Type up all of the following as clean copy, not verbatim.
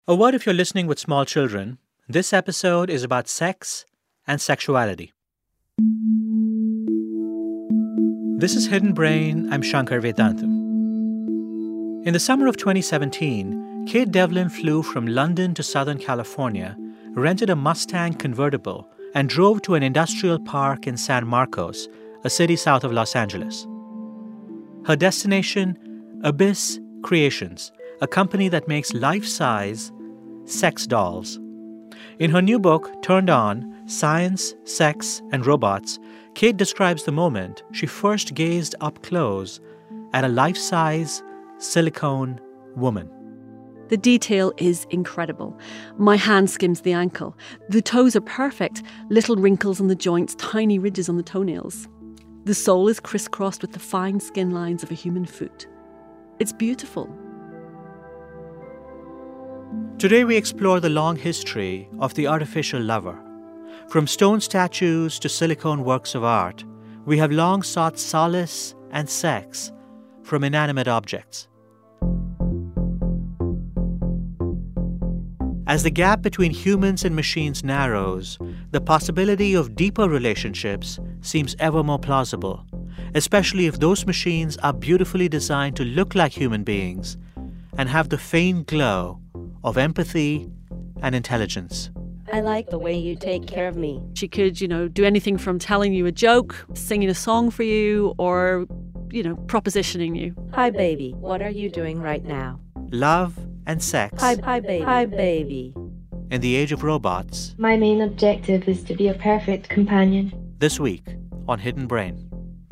A word if you're listening with small children. This episode is about sex and sexuality. This is Hidden Brain. I'm Shankar Vedantam. In the summer of 2017, Kate Devlin flew from London to Southern California, rented a Mustang convertible, and drove to an industrial park in San Marcos, a city south of Los Angeles. Her destination, Abyss Creations, a company that makes life-size sex dolls. In her new book, Turned On, Science, Sex, and Robots, Kate describes the moment she first gazed up close at a life-size silicone woman. The detail is incredible. My hand skims the ankle. The toes are perfect, little wrinkles on the joints, tiny ridges on the toenails. The sole is crisscrossed with the fine skin lines of a human foot. It's beautiful. Today we explore the long history of the artificial lover. From stone statues to silicone works of art, we have long sought solace and sex from inanimate objects. As the gap between humans and machines narrows, the possibility of deeper relationships seems ever more plausible, especially if those machines are beautifully designed to look like human beings and have the faint glow of empathy and intelligence. I like the way you take care of me. She could, do anything from telling you a joke, singing a song for you, or, propositioning you. Hi, baby. What are you doing right now? Love and sex. Hi, baby. Hi, baby. In the age of robots. My main objective is to be a perfect companion. This week on Hidden Brain.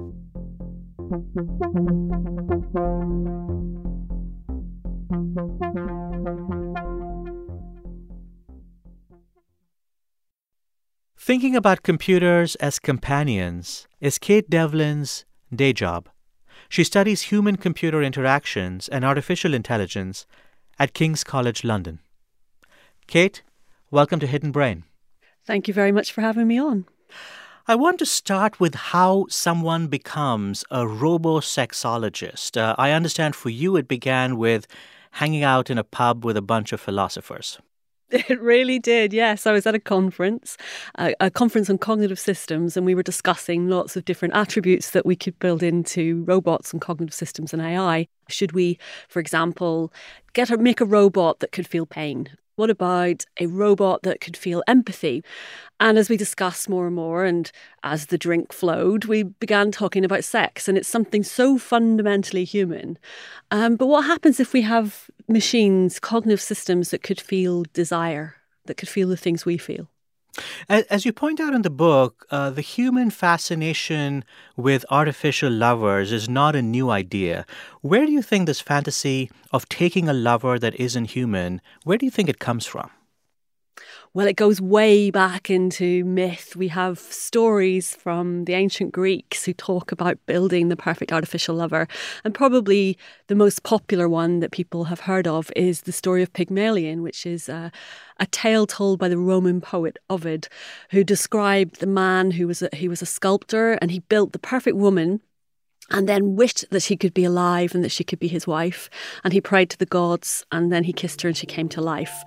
Thinking about computers as companions is Kate Devlin's day job. She studies human-computer interactions and artificial intelligence at King's College London. Kate, welcome to Hidden Brain. Thank you very much for having me on. I want to start with how someone becomes a robosexologist. I understand for you it began with hanging out in a pub with a bunch of philosophers. It really did, yes. I was at a conference on cognitive systems, and we were discussing lots of different attributes that we could build into robots and cognitive systems and AI. Should we, for example, make a robot that could feel pain? What about a robot that could feel empathy? And as we discussed more and more, and as the drink flowed, we began talking about sex. And it's something so fundamentally human. But what happens if we have machines, cognitive systems that could feel desire, that could feel the things we feel? As you point out in the book, the human fascination with artificial lovers is not a new idea. Where do you think this fantasy of taking a lover that isn't human, where do you think it comes from? Well, it goes way back into myth. We have stories from the ancient Greeks who talk about building the perfect artificial lover. And probably the most popular one that people have heard of is the story of Pygmalion, which is a tale told by the Roman poet Ovid, who described the man who was a sculptor, and he built the perfect woman and then wished that she could be alive and that she could be his wife. And he prayed to the gods, and then he kissed her and she came to life.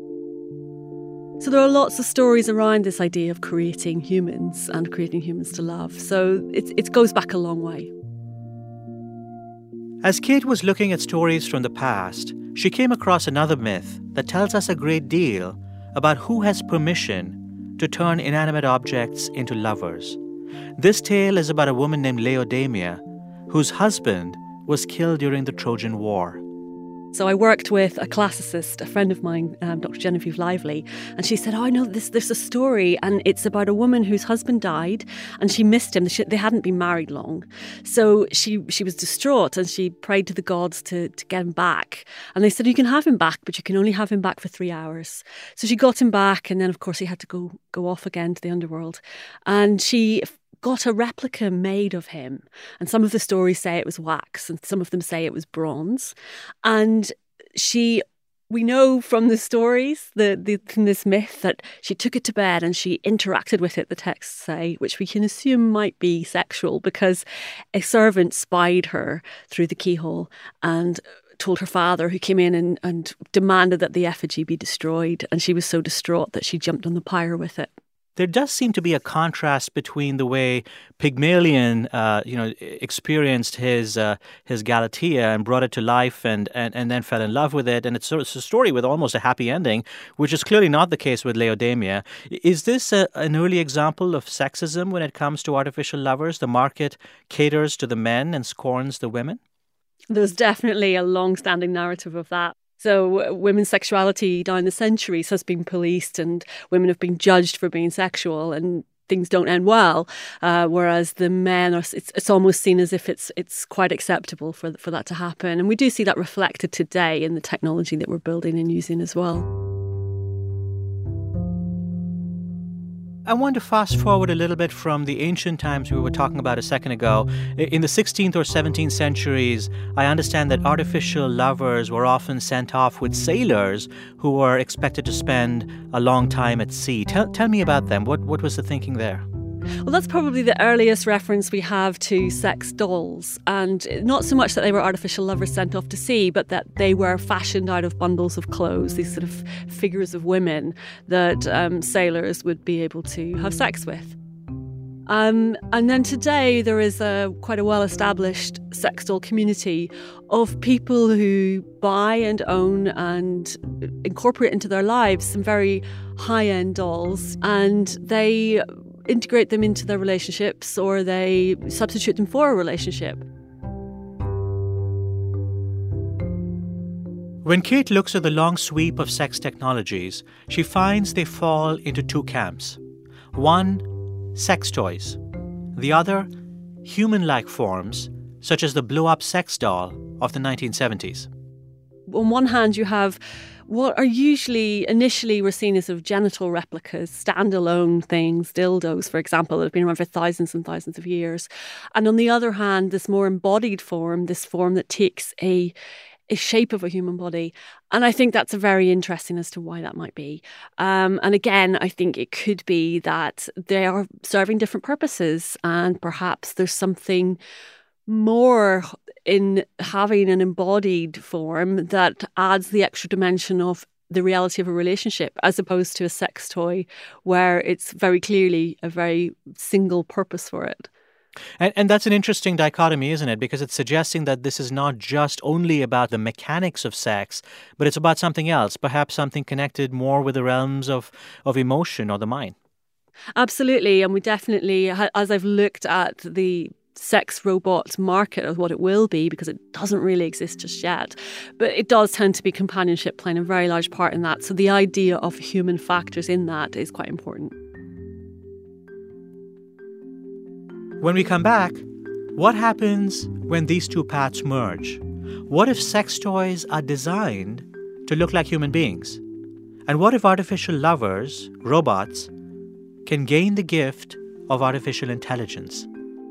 So there are lots of stories around this idea of creating humans and creating humans to love. So it goes back a long way. As Kate was looking at stories from the past, she came across another myth that tells us a great deal about who has permission to turn inanimate objects into lovers. This tale is about a woman named Laodamia, whose husband was killed during the Trojan War. So I worked with a classicist, a friend of mine, Dr. Genevieve Lively, and she said, I know there's a story, and it's about a woman whose husband died, and she missed him. They hadn't been married long. So she was distraught, and she prayed to the gods to get him back. And they said, you can have him back, but you can only have him back for 3 hours. So she got him back, and then, of course, he had to go off again to the underworld. And she got a replica made of him. And some of the stories say it was wax, and some of them say it was bronze. And we know from the stories, from this myth, that she took it to bed and she interacted with it, the texts say, which we can assume might be sexual, because a servant spied her through the keyhole and told her father, who came in and demanded that the effigy be destroyed. And she was so distraught that she jumped on the pyre with it. There does seem to be a contrast between the way Pygmalion, experienced his Galatea and brought it to life and then fell in love with it. And it's a story with almost a happy ending, which is clearly not the case with Laodamia. Is this an early example of sexism when it comes to artificial lovers? The market caters to the men and scorns the women? There's definitely a long-standing narrative of that. So women's sexuality down the centuries has been policed and women have been judged for being sexual and things don't end well. Whereas the men, it's almost seen as if it's quite acceptable for that to happen. And we do see that reflected today in the technology that we're building and using as well. I want to fast forward a little bit from the ancient times we were talking about a second ago. In the 16th or 17th centuries, I understand that artificial lovers were often sent off with sailors who were expected to spend a long time at sea. Tell me about them. What was the thinking there? Well, that's probably the earliest reference we have to sex dolls. And not so much that they were artificial lovers sent off to sea, but that they were fashioned out of bundles of clothes, these sort of figures of women that sailors would be able to have sex with. And then today there is quite a well-established sex doll community of people who buy and own and incorporate into their lives some very high-end dolls, and they integrate them into their relationships or they substitute them for a relationship. When Kate looks at the long sweep of sex technologies, she finds they fall into two camps. One, sex toys. The other, human-like forms, such as the blow-up sex doll of the 1970s. On one hand, you have what are usually initially were seen as sort of genital replicas, standalone things, dildos, for example, that have been around for thousands and thousands of years. And on the other hand, this more embodied form, this form that takes a shape of a human body. And I think that's very interesting as to why that might be. And again, I think it could be that they are serving different purposes and perhaps there's something more in having an embodied form that adds the extra dimension of the reality of a relationship as opposed to a sex toy where it's very clearly a very single purpose for it. And that's an interesting dichotomy, isn't it? Because it's suggesting that this is not just only about the mechanics of sex, but it's about something else, perhaps something connected more with the realms of emotion or the mind. Absolutely. And we definitely, as I've looked at the sex robot market of what it will be, because it doesn't really exist just yet, but it does tend to be companionship playing a very large part in that. So the idea of human factors in that is quite important. When we come back, what happens when these two paths merge? What if sex toys are designed to look like human beings? And what if artificial lovers, robots, can gain the gift of artificial intelligence?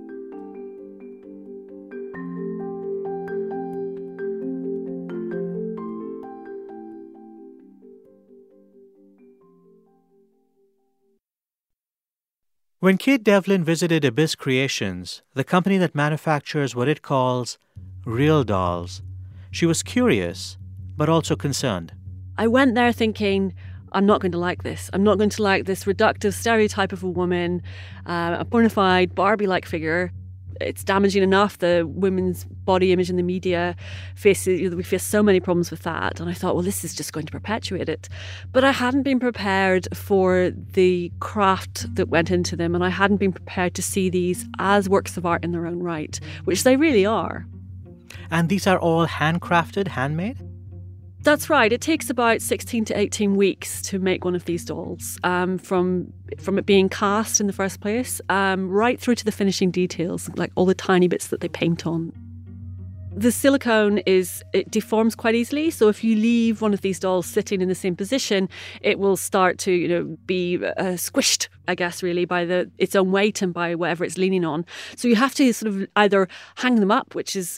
When Kate Devlin visited Abyss Creations, the company that manufactures what it calls real dolls, she was curious, but also concerned. I went there thinking, I'm not going to like this. I'm not going to like this reductive stereotype of a woman, a bona fide Barbie-like figure. It's damaging enough, the women's body image in the media. We face so many problems with that. And I thought, well, this is just going to perpetuate it. But I hadn't been prepared for the craft that went into them. And I hadn't been prepared to see these as works of art in their own right, which they really are. And these are all handcrafted, handmade? That's right. It takes about 16 to 18 weeks to make one of these dolls, from it being cast in the first place, right through to the finishing details, like all the tiny bits that they paint on. The silicone it deforms quite easily. So if you leave one of these dolls sitting in the same position, it will start to, be squished, I guess, really by its own weight and by whatever it's leaning on. So you have to sort of either hang them up, which is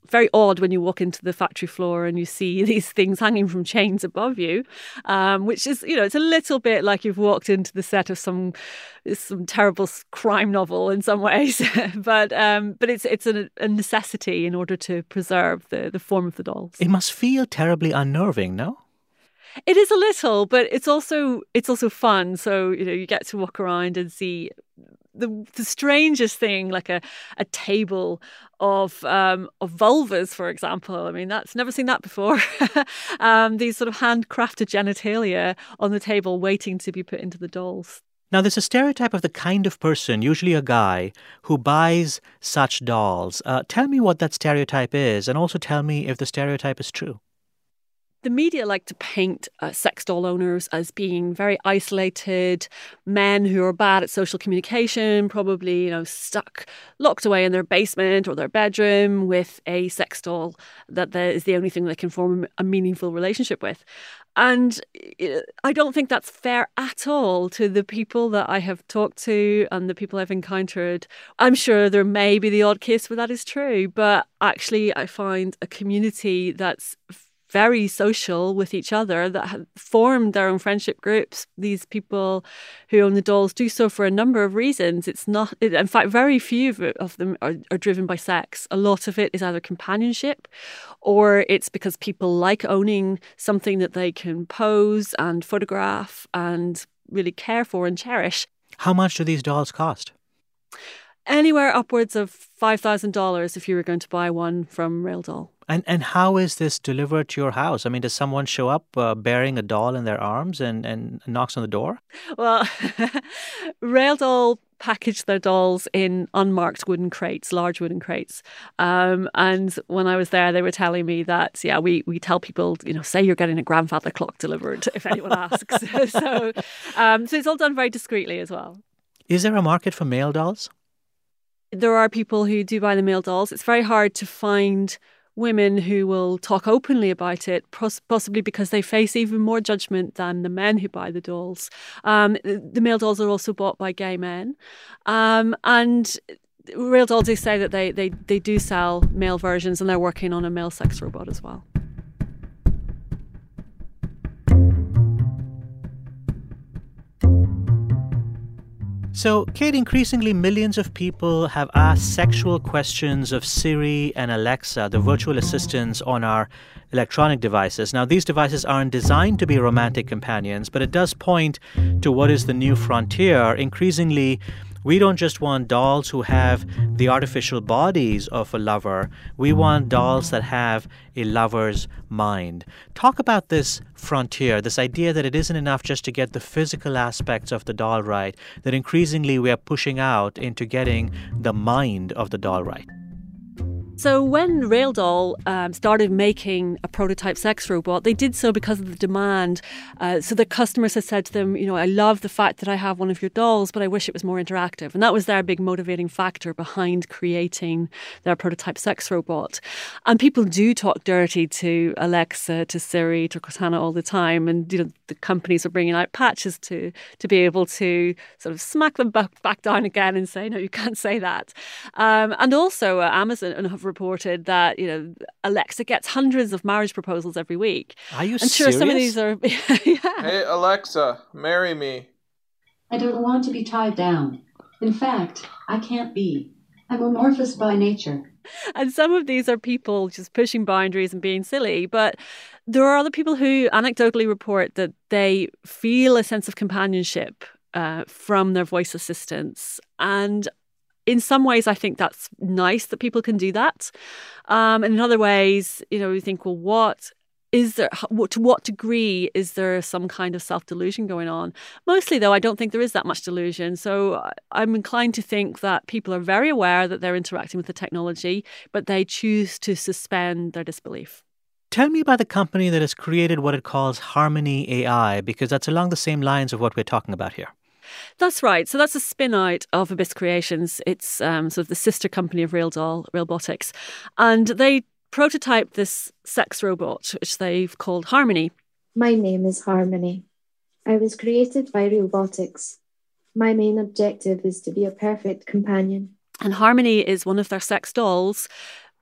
very odd when you walk into the factory floor and you see these things hanging from chains above you, which is, it's a little bit like you've walked into the set of some terrible crime novel in some ways. but it's a necessity in order to preserve the form of the dolls. It must feel terribly unnerving, no? It is a little, but it's also fun. So, you get to walk around and see the strangest thing, like a table of vulvas, for example. I mean, that's never seen that before. These sort of handcrafted genitalia on the table waiting to be put into the dolls. Now, there's a stereotype of the kind of person, usually a guy, who buys such dolls. Tell me what that stereotype is, and also tell me if the stereotype is true. The media like to paint sex doll owners as being very isolated men who are bad at social communication, probably, stuck, locked away in their basement or their bedroom with a sex doll that is the only thing they can form a meaningful relationship with. And I don't think that's fair at all to the people that I have talked to and the people I've encountered. I'm sure there may be the odd case where that is true, but actually I find a community that's very social with each other, that have formed their own friendship groups. These people who own the dolls do so for a number of reasons. In fact, very few of them are driven by sex. A lot of it is either companionship, or it's because people like owning something that they can pose and photograph and really care for and cherish. How much do these dolls cost? Anywhere upwards of $5,000 if you were going to buy one from Rail Doll. And how is this delivered to your house? I mean, does someone show up bearing a doll in their arms and knocks on the door? Well, Rail Doll packaged their dolls in unmarked wooden crates, large wooden crates. And when I was there, they were telling me that, we tell people, say you're getting a grandfather clock delivered if anyone asks. So it's all done very discreetly as well. Is there a market for male dolls? There are people who do buy the male dolls. It's very hard to find women who will talk openly about it, possibly because they face even more judgment than the men who buy the dolls. The male dolls are also bought by gay men. And Rail Doll do say that they do sell male versions, and they're working on a male sex robot as well. So, Kate, increasingly millions of people have asked sexual questions of Siri and Alexa, the virtual assistants on our electronic devices. Now, these devices aren't designed to be romantic companions, but it does point to what is the new frontier. Increasingly, we don't just want dolls who have the artificial bodies of a lover. We want dolls that have a lover's mind. Talk about this frontier, this idea that it isn't enough just to get the physical aspects of the doll right, that increasingly we are pushing out into getting the mind of the doll right. So when Rail Doll started making a prototype sex robot, they did so because of the demand. So the customers had said to them, I love the fact that I have one of your dolls, but I wish it was more interactive. And that was their big motivating factor behind creating their prototype sex robot. And people do talk dirty to Alexa, to Siri, to Cortana all the time. And, the companies are bringing out patches to be able to sort of smack them back down again and say, no, you can't say that. And also Amazon have reported that, Alexa gets hundreds of marriage proposals every week. Are you serious? I'm sure some of these are... Yeah. Hey, Alexa, marry me. I don't want to be tied down. In fact, I can't be. I'm amorphous by nature. And some of these are people just pushing boundaries and being silly. But there are other people who anecdotally report that they feel a sense of companionship from their voice assistants. And in some ways, I think that's nice that people can do that. And in other ways, you think, well, to what degree is there some kind of self-delusion going on? Mostly, though, I don't think there is that much delusion. So I'm inclined to think that people are very aware that they're interacting with the technology, but they choose to suspend their disbelief. Tell me about the company that has created what it calls Harmony AI, because that's along the same lines of what we're talking about here. That's right. So that's a spin-out of Abyss Creations. It's sort of the sister company of Rail Doll, Railbotics. And they prototyped this sex robot, which they've called Harmony. My name is Harmony. I was created by Railbotics. My main objective is to be a perfect companion. And Harmony is one of their sex dolls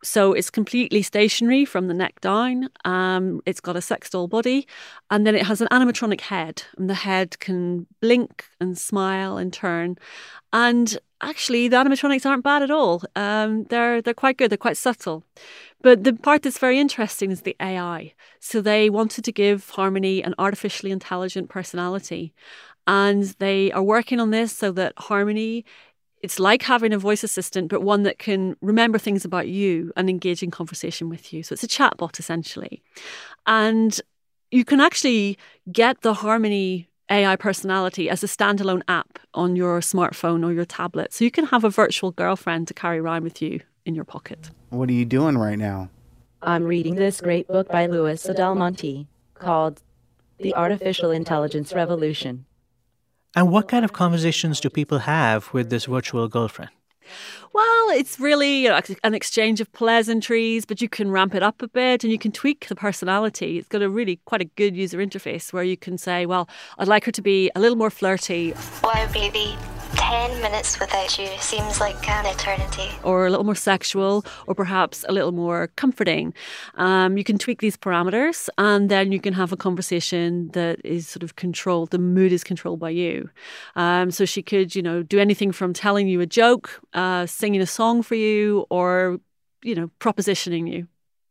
So it's completely stationary from the neck down. It's got a sex doll body, and then it has an animatronic head, and the head can blink and smile and turn. And actually, the animatronics aren't bad at all. They're quite good. They're quite subtle. But the part that's very interesting is the AI. So they wanted to give Harmony an artificially intelligent personality, and they are working on this so that Harmony, it's like having a voice assistant, but one that can remember things about you and engage in conversation with you. So it's a chatbot, essentially. And you can actually get the Harmony AI personality as a standalone app on your smartphone or your tablet. So you can have a virtual girlfriend to carry around with you in your pocket. What are you doing right now? I'm reading this great book by Louis Adelmonte called The Artificial Intelligence Revolution. And what kind of conversations do people have with this virtual girlfriend? Well, it's really an exchange of pleasantries, but you can ramp it up a bit and you can tweak the personality. It's got a really quite a good user interface where you can say, well, I'd like her to be a little more flirty. Why, baby, 10 minutes without you seems like an eternity. Or a little more sexual, or perhaps a little more comforting. You can tweak these parameters and then you can have a conversation that is sort of controlled. The mood is controlled by you. So she could, do anything from telling you a joke, singing a song for you, or, propositioning you.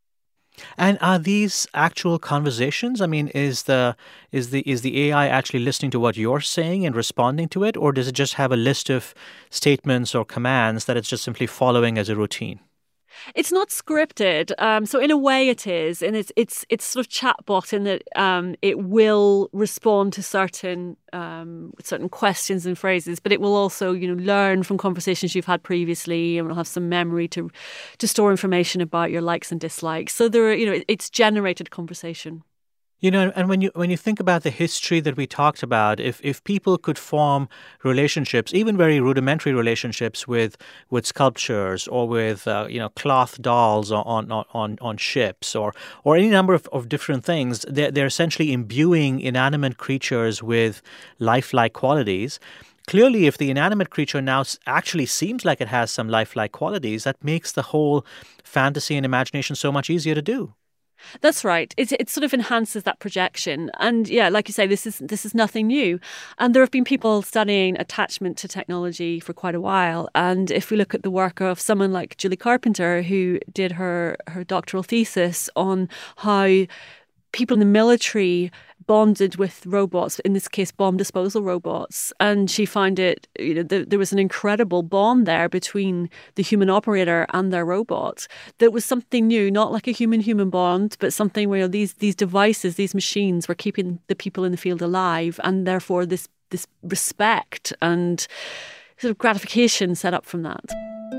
And are these actual conversations? I mean, is the AI actually listening to what you're saying and responding to it, or does it just have a list of statements or commands that it's just simply following as a routine? It's not scripted, so in a way it is, and it's sort of chatbot in that it will respond to certain questions and phrases, but it will also learn from conversations you've had previously, and will have some memory to store information about your likes and dislikes. So it's generated conversation. And when you think about the history that we talked about, if people could form relationships, even very rudimentary relationships with sculptures or with cloth dolls on ships or any number of different things, they're essentially imbuing inanimate creatures with lifelike qualities. Clearly, if the inanimate creature now actually seems like it has some lifelike qualities, that makes the whole fantasy and imagination so much easier to do. That's right. It sort of enhances that projection. And yeah, like you say, this is nothing new. And there have been people studying attachment to technology for quite a while. And if we look at the work of someone like Julie Carpenter, who did her doctoral thesis on how people in the military bonded with robots, in this case, bomb disposal robots. And she found there was an incredible bond there between the human operator and their robot that was something new, not like a human-human bond, but something where these devices, these machines were keeping the people in the field alive, and therefore this respect and sort of gratification set up from that.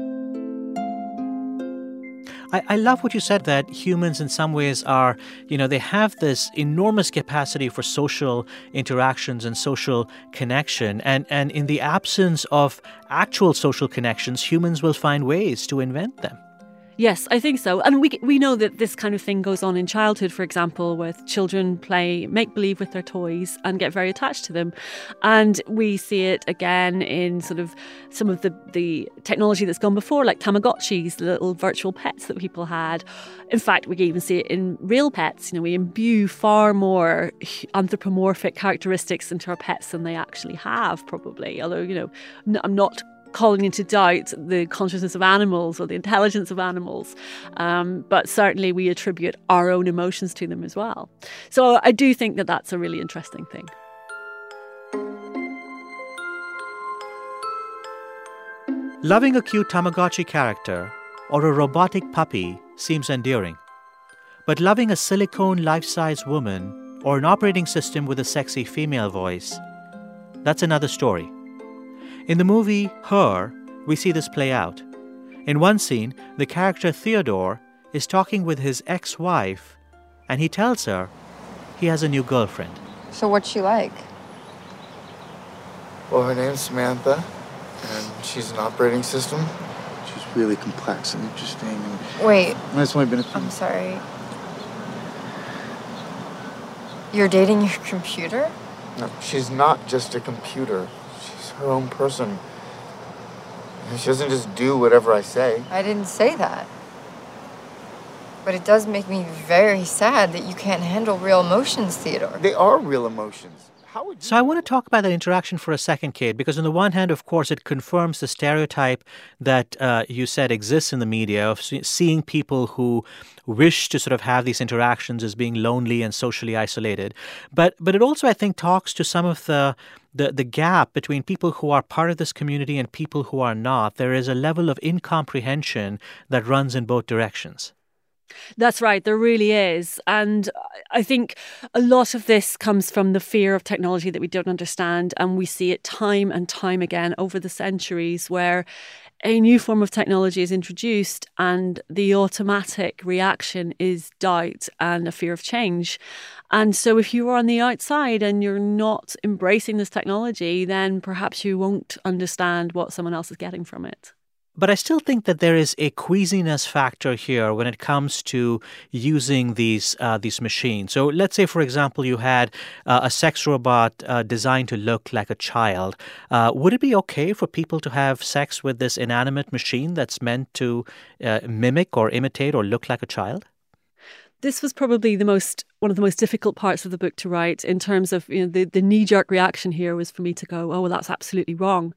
I love what you said, that humans in some ways are, they have this enormous capacity for social interactions and social connection. And in the absence of actual social connections, humans will find ways to invent them. Yes, I think so. And we know that this kind of thing goes on in childhood, for example, with children play make-believe with their toys and get very attached to them. And we see it again in sort of some of the technology that's gone before, like Tamagotchis, the little virtual pets that people had. In fact, we can even see it in real pets. We imbue far more anthropomorphic characteristics into our pets than they actually have, probably. Although, I'm not calling into doubt the consciousness of animals or the intelligence of animals. But certainly we attribute our own emotions to them as well. So I do think that that's a really interesting thing. Loving a cute Tamagotchi character or a robotic puppy seems endearing. But loving a silicone life-size woman or an operating system with a sexy female voice, that's another story. In the movie Her, we see this play out. In one scene, the character Theodore is talking with his ex-wife, and he tells her he has a new girlfriend. So what's she like? Well, her name's Samantha, and she's an operating system. She's really complex and interesting. Wait. It's only been a few... I'm sorry. You're dating your computer? No, she's not just a computer. She's her own person. She doesn't just do whatever I say. I didn't say that. But it does make me very sad that you can't handle real emotions, Theodore. They are real emotions. How would you... So I want to talk about that interaction for a second, Kate, because on the one hand, of course, it confirms the stereotype that you said exists in the media of seeing people who wish to sort of have these interactions as being lonely and socially isolated. But it also, I think, talks to some of the gap between people who are part of this community and people who are not. There is a level of incomprehension that runs in both directions. That's right. There really is. And I think a lot of this comes from the fear of technology that we don't understand. And we see it time and time again over the centuries where a new form of technology is introduced and the automatic reaction is doubt and a fear of change. And so if you are on the outside and you're not embracing this technology, then perhaps you won't understand what someone else is getting from it. But I still think that there is a queasiness factor here when it comes to using these machines. So let's say, for example, you had a sex robot designed to look like a child. Would it be okay for people to have sex with this inanimate machine that's meant to mimic or imitate or look like a child? This was probably one of the most difficult parts of the book to write in terms of, the knee-jerk reaction here was for me to go, oh, well, that's absolutely wrong.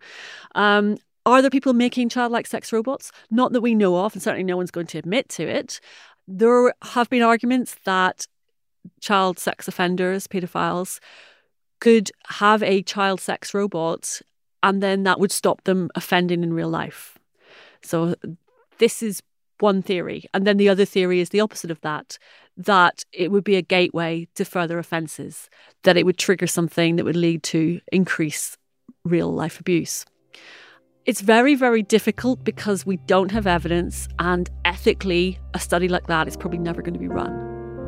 Are there people making childlike sex robots? Not that we know of, and certainly no one's going to admit to it. There have been arguments that child sex offenders, paedophiles, could have a child sex robot and then that would stop them offending in real life. So this is one theory. And then the other theory is the opposite of that it would be a gateway to further offences, that it would trigger something that would lead to increased real life abuse. It's very, very difficult because we don't have evidence, and ethically, a study like that is probably never going to be run.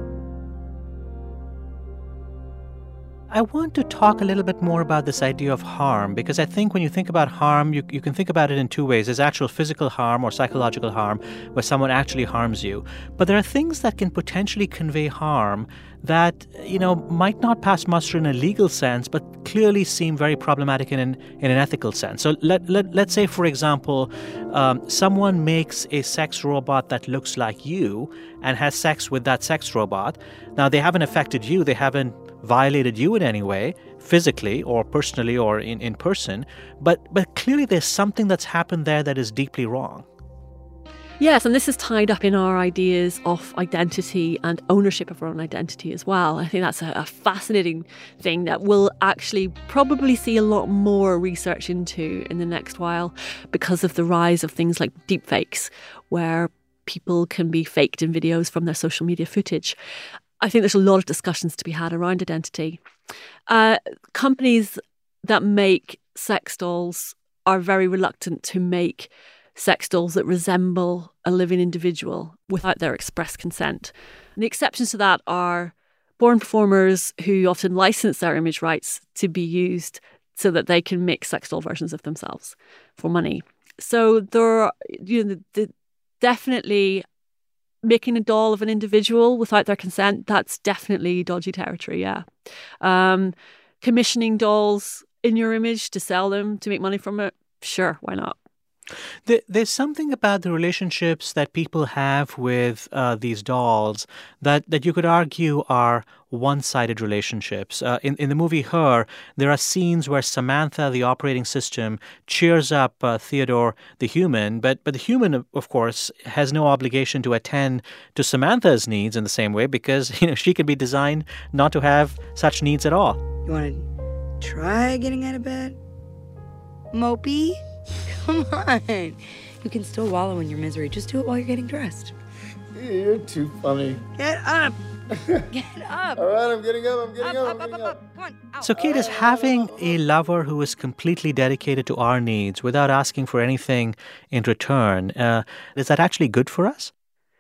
I want to talk a little bit more about this idea of harm, because I think when you think about harm, you can think about it in two ways. There's actual physical harm or psychological harm where someone actually harms you. But there are things that can potentially convey harm that, might not pass muster in a legal sense, but clearly seem very problematic in an ethical sense. So let's say, for example, someone makes a sex robot that looks like you and has sex with that sex robot. Now, they haven't affected you. They haven't violated you in any way, physically or personally or in person. But clearly there's something that's happened there that is deeply wrong. Yes, and this is tied up in our ideas of identity and ownership of our own identity as well. I think that's a fascinating thing that we'll actually probably see a lot more research into in the next while because of the rise of things like deepfakes, where people can be faked in videos from their social media footage. I think there's a lot of discussions to be had around identity. Companies that make sex dolls are very reluctant to make sex dolls that resemble a living individual without their express consent. And the exceptions to that are porn performers who often license their image rights to be used so that they can make sex doll versions of themselves for money. So there are, definitely making a doll of an individual without their consent, that's definitely dodgy territory, yeah. Commissioning dolls in your image to sell them, to make money from it, sure, why not? There's something about the relationships that people have with these dolls that you could argue are one-sided relationships. In the movie Her, there are scenes where Samantha, the operating system, cheers up Theodore, the human, but the human, of course, has no obligation to attend to Samantha's needs in the same way because she could be designed not to have such needs at all. You want to try getting out of bed, Mopey? Come on. You can still wallow in your misery. Just do it while you're getting dressed. You're too funny. Get up. Get up. All right, I'm getting up. Come on. Ow. So, Kate, is having a lover who is completely dedicated to our needs without asking for anything in return, is that actually good for us?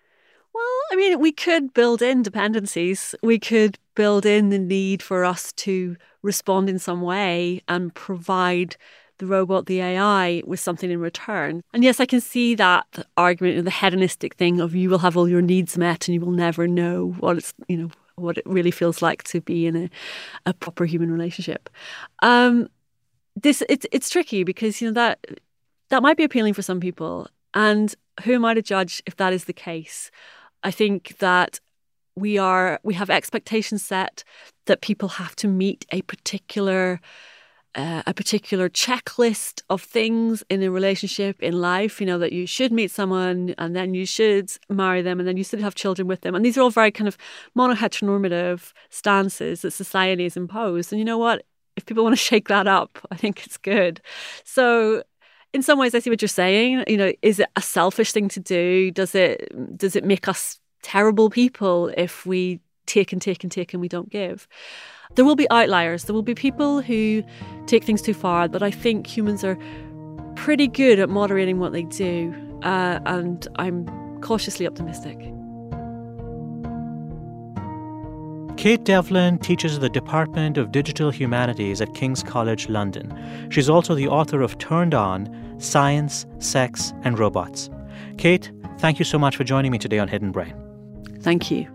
Well, we could build in dependencies. We could build in the need for us to respond in some way and provide the robot, the AI, with something in return. And yes, I can see that argument, the hedonistic thing of you will have all your needs met and you will never know what it really feels like to be in a proper human relationship. It's tricky because that might be appealing for some people, and who am I to judge if that is the case? I think that we have expectations set that people have to meet a particular checklist of things in a relationship, in life, that you should meet someone and then you should marry them and then you should have children with them. And these are all very kind of monoheteronormative stances that society has imposed. And you know what? If people want to shake that up, I think it's good. So in some ways, I see what you're saying. Is it a selfish thing to do? Does it make us terrible people if we take and take and take and we don't give? There will be outliers. There will be people who take things too far, but I think humans are pretty good at moderating what they do, and I'm cautiously optimistic. Kate Devlin teaches at the Department of Digital Humanities at King's College London. She's also the author of Turned On: Science, Sex, and Robots. Kate, thank you so much for joining me today on Hidden Brain. Thank you.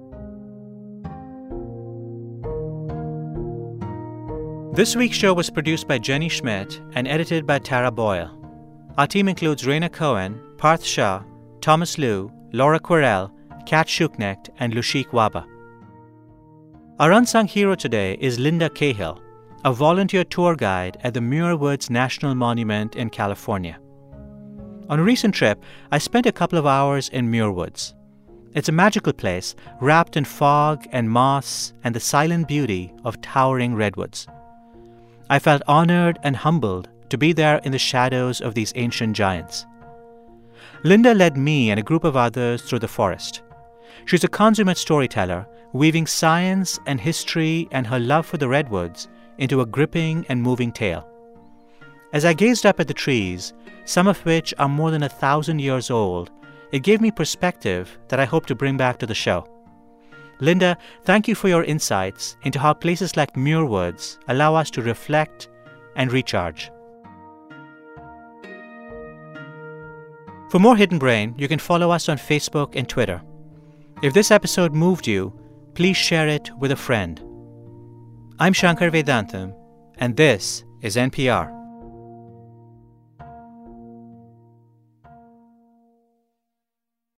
This week's show was produced by Jenny Schmidt and edited by Tara Boyle. Our team includes Raina Cohen, Parth Shah, Thomas Liu, Laura Quirrell, Kat Schuknecht, and Lushik Waba. Our unsung hero today is Linda Cahill, a volunteer tour guide at the Muir Woods National Monument in California. On a recent trip, I spent a couple of hours in Muir Woods. It's a magical place wrapped in fog and moss and the silent beauty of towering redwoods. I felt honored and humbled to be there in the shadows of these ancient giants. Linda led me and a group of others through the forest. She's a consummate storyteller, weaving science and history and her love for the redwoods into a gripping and moving tale. As I gazed up at the trees, some of which are more than 1,000 years old, it gave me perspective that I hope to bring back to the show. Linda, thank you for your insights into how places like Muir Woods allow us to reflect and recharge. For more Hidden Brain, you can follow us on Facebook and Twitter. If this episode moved you, please share it with a friend. I'm Shankar Vedantam, and this is NPR.